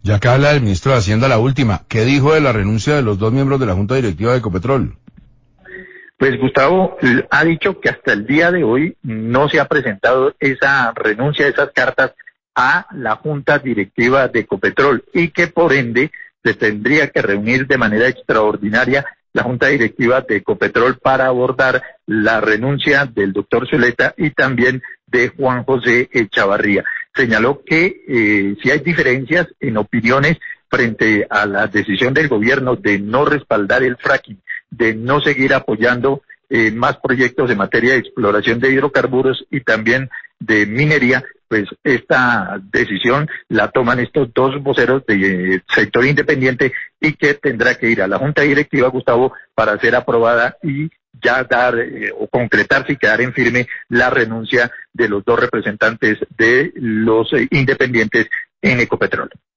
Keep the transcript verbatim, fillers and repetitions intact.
Ya que habla del ministro de Hacienda, la última, ¿qué dijo de la renuncia de los dos miembros de la Junta Directiva de Ecopetrol? Pues Gustavo ha dicho que hasta el día de hoy no se ha presentado esa renuncia, esas cartas a la Junta Directiva de Ecopetrol y que por ende se tendría que reunir de manera extraordinaria la Junta Directiva de Ecopetrol para abordar la renuncia del doctor Zuleta y también de Juan José Echavarría. Señaló que eh, si hay diferencias en opiniones frente a la decisión del gobierno de no respaldar el fracking, de no seguir apoyando eh, más proyectos en materia de exploración de hidrocarburos y también de minería, pues esta decisión la toman estos dos voceros del eh, sector independiente y que tendrá que ir a la Junta Directiva, Gustavo, para ser aprobada y ya dar eh, o concretarse y quedar en firme la renuncia de los dos representantes de los eh, independientes en Ecopetrol.